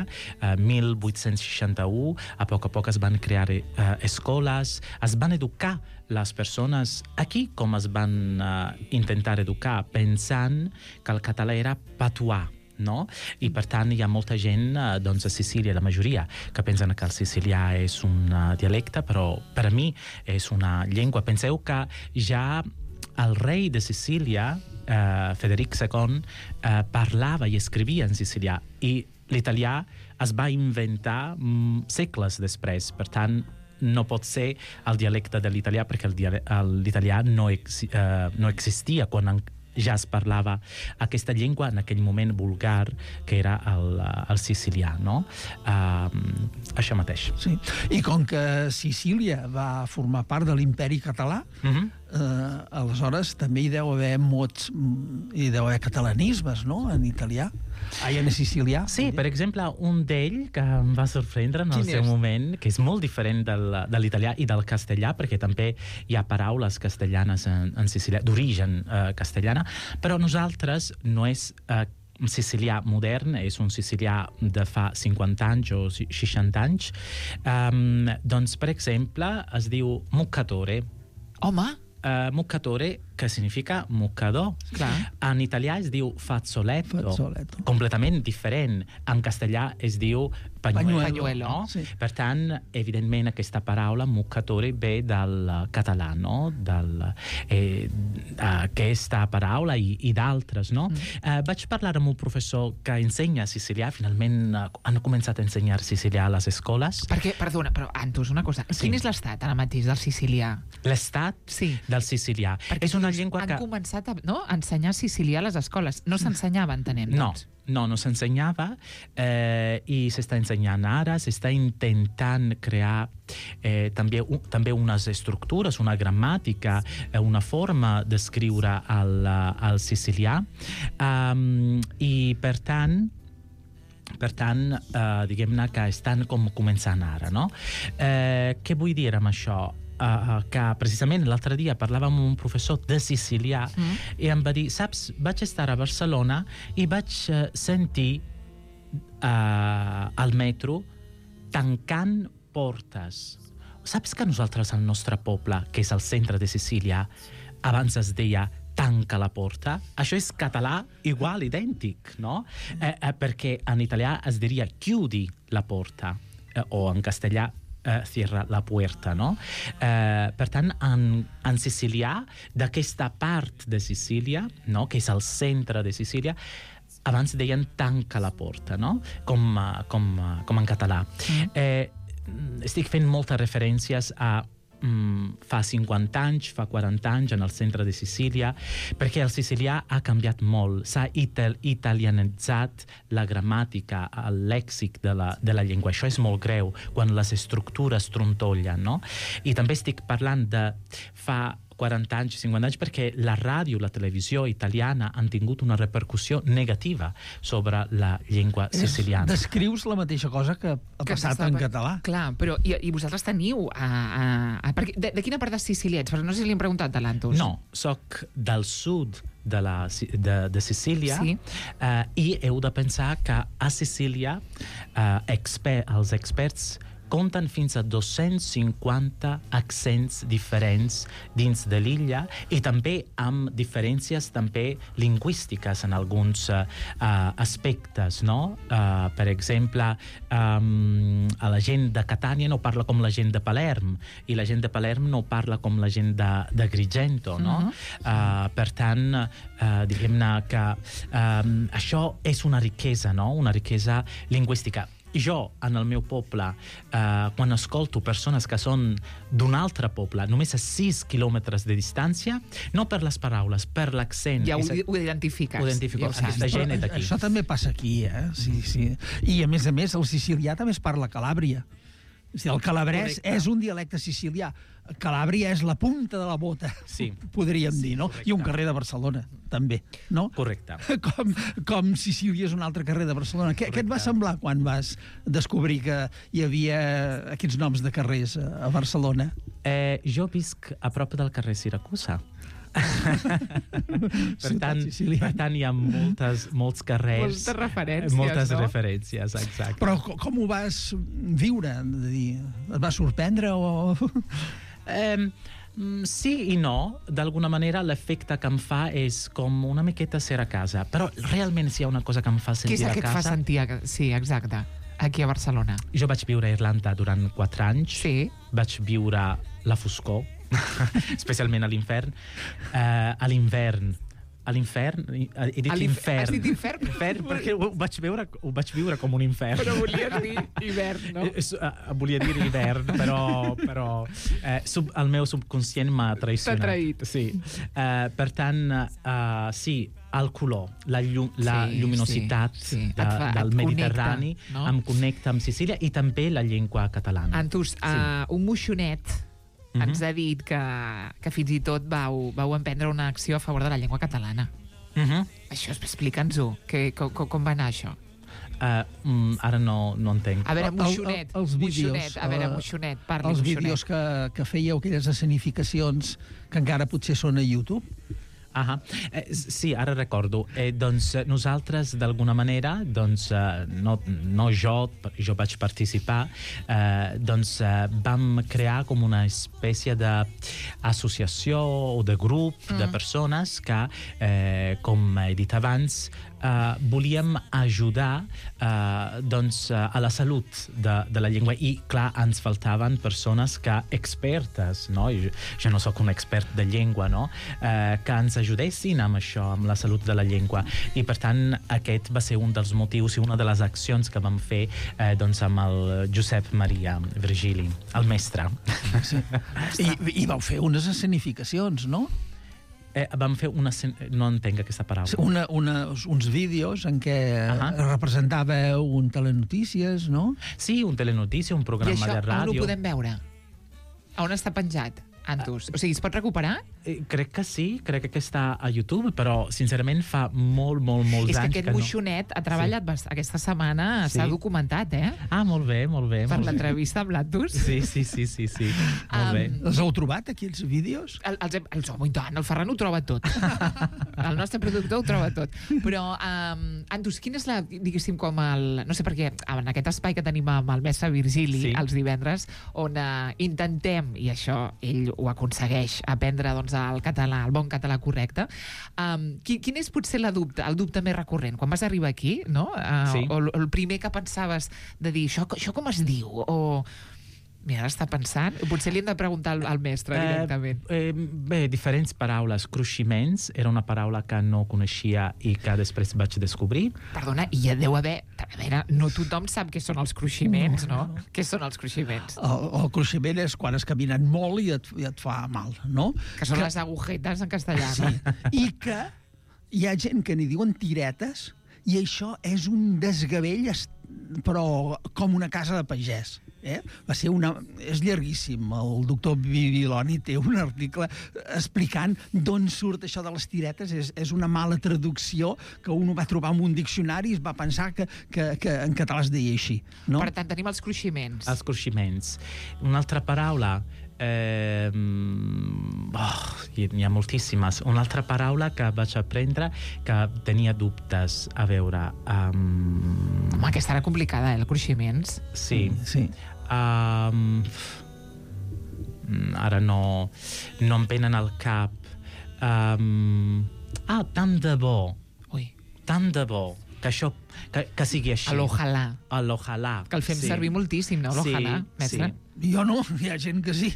1861, a poc es van crear escoles, es van educar les persones aquí com es van intentar educar, pensant que el català era patuà, no? I per tant hi ha molta gent a Sicília, la majoria, que pensen que el sicilià és un dialecte, però per a mi és una llengua. Penseu que ja el rei de Sicília, Frederic II, parlava i escrivia en sicilià, i l'italià es va inventar segles després. Per tant, no pot ser el dialecte de l'italià, perquè l'italià no existia quan ja es parlava aquesta llengua en aquell moment vulgar que era el sicilià, no? Això mateix. Sí. I com que Sicília va formar part de l'imperi català, aleshores també hi deu haver mots, hi deu haver catalanismes, no?, en italià. En sicilià. Sí, per exemple, un d'ell que em va sorprendre en el seu moment, que és molt diferent de l'italià i del castellà, perquè també hi ha paraules castellanes en sicilià, d'origen castellana, però nosaltres no és sicilià modern, és un sicilià de fa 50 anys o 60 anys. Doncs, per exemple, es diu muccatore. Home! Muccatore que significa mocador. Clar. En italià es diu fazzoletto. Completament diferent. En castellà es diu pañuelo. No? Sí. Per tant, evidentment, aquesta paraula moccatore ve del català, no? Aquesta paraula i d'altres, no? Vaig parlar amb un professor que ensenya sicilià. Finalment han començat a ensenyar sicilià a les escoles. Perquè, perdona, però Antus, una cosa. Sí. Quin és l'estat ara mateix del sicilià? L'estat del sicilià. Perquè és una llengua que... Han començat a ensenyar sicilià a les escoles. No s'ensenyava, entenem, doncs? No s'ensenyava i s'està ensenyant ara, s'està intentant crear també unes estructures, una gramàtica, una forma d'escriure al sicilià i per tant, diguem-ne que estan com començant ara, no? Què vull dir amb això? Que precisament l'altre dia parlàvem amb un professor de sicilià i em va dir, saps, vaig estar a Barcelona i vaig sentir al metro tancant portes. Saps que nosaltres al nostre poble, que és el centre de Sicília, abans es deia tanca la porta? Això és català igual, idèntic, no? Perquè en italià es diria chiudi la porta, o en castellà cierra la puerta, no? Per tant, en sicilià, d'aquesta part de Sicília, no? Que és el centre de Sicília, abans deien tanca la porta, no? Com en català. Estic fent moltes referències a fa 50 anys, fa 40 anys en el centre de Sicília, perquè el sicilià ha canviat molt, s'ha italianitzat la gramàtica, el lèxic de la llengua. Això és molt greu quan les estructures trontollen, no? I també estic parlant de fa 40 anys, 50 anys, perquè la ràdio, la televisió italiana han tingut una repercussió negativa sobre la llengua siciliana. Descrius la mateixa cosa que ha passat en català. Clar, però i vosaltres teniu... De quina part de Sicília ets? No sé si li hem preguntat de l'Antus. No, soc del sud de Sicília, i heu de pensar que a Sicília els experts compten fins a 250 accents diferents dins de l'illa i també amb diferències també lingüístiques en alguns aspectes, no? Per exemple, la gent de Catània no parla com la gent de Palerm i la gent de Palerm no parla com la gent de Agrigento, no? Per tant, diguem-ne que això és una riquesa, no? Una riquesa lingüística. Jo, en el meu poble, quan escolto persones que són d'un altre poble, només a 6 quilòmetres de distància, no per les paraules, per l'accent. Ja ho identifiques. Ho identifico. Aquesta gent és d'aquí. Això també passa aquí, Sí. I, a més, el sicilià també es parla a Calàbria. El calabrès és un dialecte sicilià. Calàbria és la punta de la bota, podríem dir, no? I un carrer de Barcelona, també, no? Correcte. Com Sicília és un altre carrer de Barcelona. Què et va semblar quan vas descobrir que hi havia aquests noms de carrers a Barcelona? Jo visc a prop del carrer Siracusa. Per tant, hi ha molts carrers... Moltes referències, exacte. Però com ho vas viure? Et va sorprendre o... Sí i no. D'alguna manera l'efecte que em fa és com una miqueta ser a casa. Però realment si hi ha una cosa que em fa sentir a casa... Què és el que et fa sentir? Sí, exacte. Aquí a Barcelona. Jo vaig viure a Irlanda durant 4 anys. Sí. Vaig viure la foscor, especialment a l'infern. A l'hivern, he dit l'infern. Has dit infern? Perquè ho vaig viure com un infern. Però volies dir hivern, no? Volia dir hivern, però el meu subconscient m'ha traicionat. T'ha traït. Sí. Per tant, sí, el color, la lluminositat del Mediterrani em connecta amb Sicília i també la llengua catalana. Antus, un moixonet ens ha dit que fins i tot vau emprendre una acció a favor de la llengua catalana. Això, explica'ns-ho. Com va anar això? Ara no entenc. A veure, moixonet. Els vídeos. A veure, moixonet, parli, els moixonet. vídeos que fèieu, aquelles escenificacions que encara potser són a YouTube, Sí, ara recordo. Doncs nosaltres, d'alguna manera, doncs, no jo vaig participar, doncs vam crear com una espècie d'associació o de grup de persones que, com he dit abans, volíem ajudar doncs, a la salut de la llengua i, clar, ens faltaven persones expertes, no? Jo no sóc un expert de llengua, no? Que ens ajudessin amb això, amb la salut de la llengua. I, per tant, aquest va ser un dels motius i una de les accions que vam fer doncs, amb el Josep Maria Virgili, el mestre. Sí. I vau fer unes escenificacions, no? Vam fer no entenc aquesta paraula. Uns vídeos en què representàveu un telenotícies, no? Sí, un telenotícia, un programa de ràdio. I això on ho podem veure? On està penjat, Antus? O sigui, es pot recuperar? Crec que sí, crec que està a YouTube, però, sincerament, fa molts anys que no. És que aquest moixonet ha treballat aquesta setmana, s'ha documentat, molt bé. Per l'entrevista amb l'Antus. Sí. Molt bé. Els heu trobat, aquí, els vídeos? Els home, i tant, el Ferran ho troba tot. El nostre productor ho troba tot. Però, Antus, quina és la, diguéssim, com el... No sé per què, en aquest espai que tenim amb el mestre Virgili, els divendres, on intentem, i això ell ho aconsegueix, aprendre, doncs, el català, el bon català correcte. Quin és potser el dubte més recurrent? Quan vas arribar aquí, no? O el primer que pensaves de dir, això com es diu? O... Mira, ara està pensant. Potser li hem de preguntar al mestre directament. Bé, diferents paraules. Cruiximents era una paraula que no coneixia i que després vaig descobrir. Perdona, i ja deu haver... A veure, no tothom sap què són els cruiximents, no? Què són els cruiximents? El cruiximent és quan has caminat molt i et fa mal, no? Que són les agujetes en castellà, no? I que hi ha gent que n'hi diuen tiretes i això és un desgavell, però com una casa de pagès. És llarguíssim. El doctor Bibiloni té un article explicant d'on surt això de les tiretes. És una mala traducció que un ho va trobar en un diccionari i es va pensar que en català es deia així. No? Per tant, tenim els cruiximents. Els cruiximents. Una altra paraula... hi ha moltíssimes. Una altra paraula que vaig aprendre que tenia dubtes. A veure... Home, aquesta era complicada, el cruiximents. Sí. Ara no em venen al cap. Tant de bo. Tant de bo. Que això que sigui així. L'ojalà. Que el fem servir moltíssim, no? L'ojalà, mestre. Jo no, hi ha gent que sí.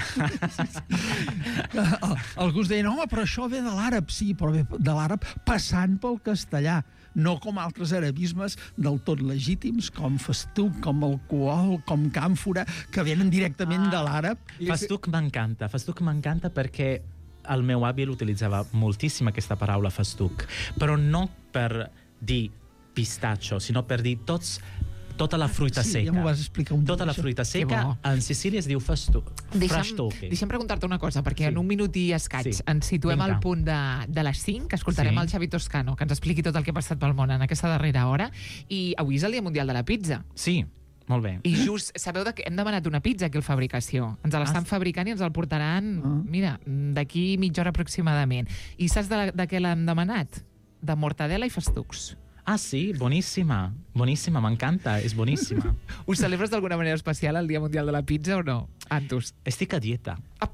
Alguns deien, home, però això ve de l'àrab. Sí, però ve de l'àrab passant pel castellà. No com altres arabismes del tot legítims, com festuc, com alcohol, com càmfora, que venen directament de l'àrab. Festuc m'encanta perquè el meu avi l'utilitzava moltíssim, aquesta paraula festuc, però no per dir pistatxo, sinó per dir tota la fruita seca. Ja m'ho vas explicar un dia. Tota la fruita seca, en Sicília es diu festuc. Deixa'm preguntar-te una cosa, perquè en un minut i escaig ens situem al punt de les 5, que escoltarem el Xavi Toscano, que ens expliqui tot el que ha passat pel món en aquesta darrera hora, i avui és el Dia Mundial de la Pizza. Sí, molt bé. I just, sabeu que hem demanat una pizza aquí al Fabricació. Ens l'estan fabricant i ens el portaran, mira, d'aquí mitja hora aproximadament. I saps de què l'hem demanat? De mortadela i festucs. Sí, boníssima, m'encanta, és boníssima. Ho celebres d'alguna manera especial el Dia Mundial de la Pizza o no, Antus? Estic a dieta.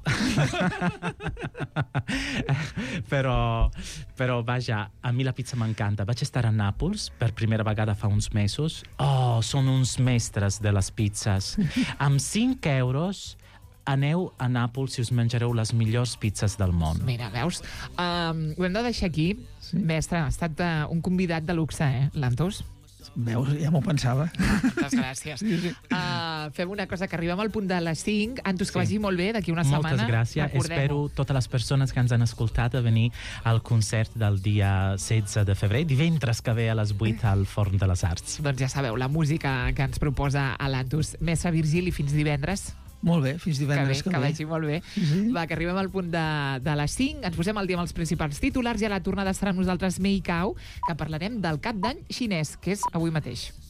Però, vaja, a mi la pizza m'encanta. Vaig estar a Nàpols per primera vegada fa uns mesos. Són uns mestres de les pizzas. Amb 5 euros... aneu a Nàpols i us menjareu les millors pizzas del món. Mira, veus? Ho hem de deixar aquí. Mestre, ha estat un convidat de luxe, l'Antus? Veus, ja m'ho pensava. Moltes gràcies. Fem una cosa, que arribem al punt de les 5. Antus, que vagi molt bé d'aquí una setmana. Moltes gràcies. Espero totes les persones que ens han escoltat a venir al concert del dia 16 de febrer, divendres que ve a les 8 al Forn de les Arts. Doncs ja sabeu, la música que ens proposa l'Antus. Mestre Virgili, fins divendres. Molt bé, fins divendres que vagi molt bé. Va, que arribem al punt de les 5, ens posem al dia amb els principals titulars i a la tornada estarà amb nosaltres Mei Cao, que parlarem del cap d'any xinès, que és avui mateix.